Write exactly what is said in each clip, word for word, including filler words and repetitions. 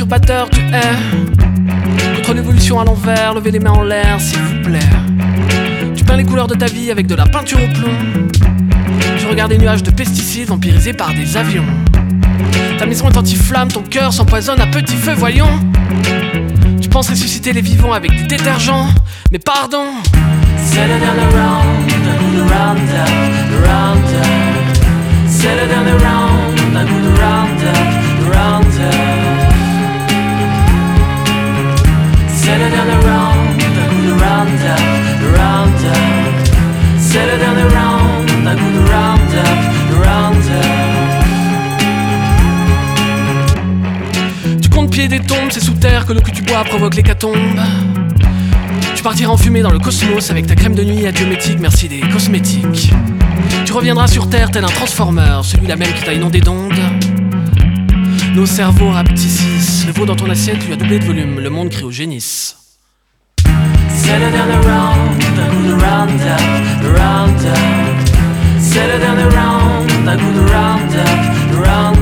usurpateur tu es. Contre l'évolution à l'envers, levez les mains en l'air s'il vous plaît. Tu peins les couleurs de ta vie avec de la peinture au plomb. Tu regardes des nuages de pesticides vampirisés par des avions. Ta maison est anti-flamme, ton cœur s'empoisonne à petit feu, voyons. Tu penses ressusciter les vivants avec des détergents, mais pardon. Settle down around, around, around, settle down around, around, around, settle down around, around, around, settle down around, around, around. Tu comptes pieds des tombes, c'est sous terre que l'eau que tu bois provoque l'hécatombe. Tu partiras en fumée dans le cosmos avec ta crème de nuit adiométique, merci des cosmétiques. Tu reviendras sur terre tel un transformer, celui-là même qui t'a inondé d'ondes. Nos cerveaux rapetissent, le veau dans ton assiette lui a doublé de volume, le monde cryogénisse. Settle down around, around, around, settle down around, around, around,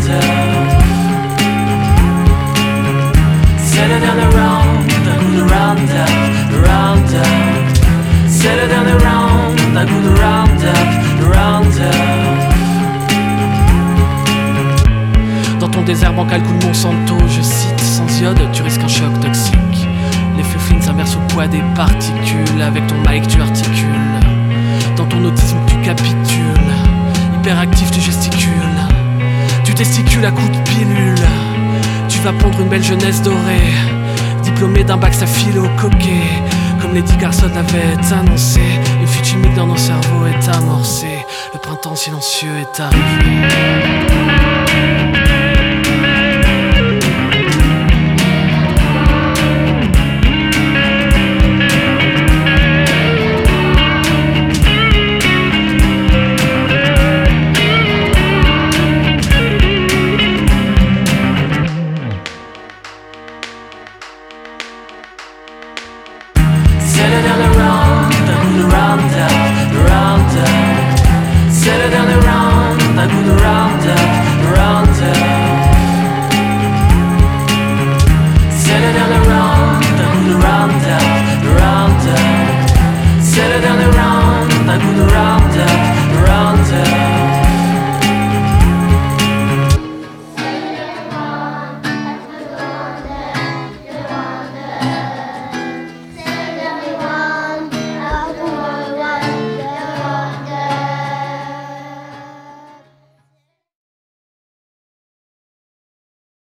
settle down around, around, around, settle down around, around, around. Dans ton désert bancal coule Monsanto, je cite, sans iode tu risques un choc toxique. L'effet Flynn s'inverse au poids des particules, avec ton mic tu articules. Dans ton autisme tu capitules, hyperactif tu gesticules. Tu testicules à coups de pilule, tu vas pondre une belle jeunesse dorée. Diplômé d'un bac staphylococque, comme Lady Carson l'avait annoncé. Une fuite chimique dans nos cerveaux est amorcée. Le printemps silencieux est arrivé.